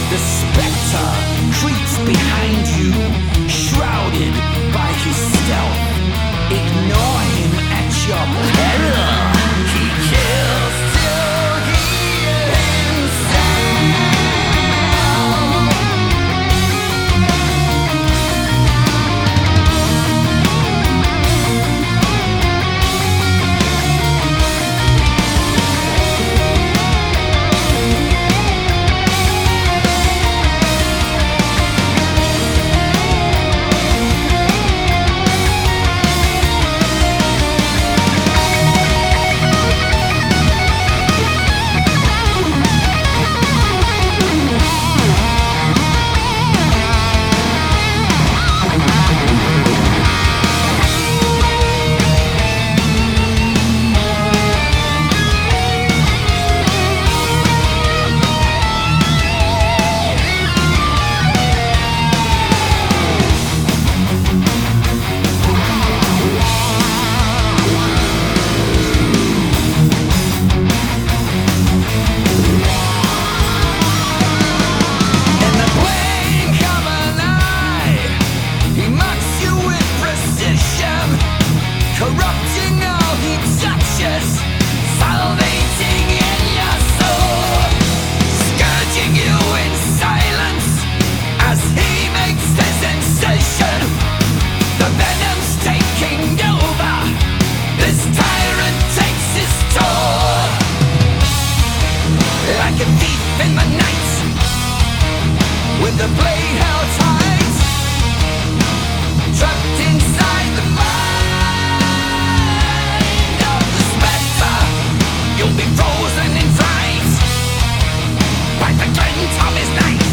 The spectre creeps behind you, shrouded by his stealth. Ignore him at your peril. He kills till he himself. Corrupting all he touches, salvating in your soul, scourging you in silence as he makes his incision. The venom's taking over, this tyrant takes his toll. Like a thief in the night, with the blade held tight, trapped inside the mind. You'll be frozen in fright by the glint of his knife.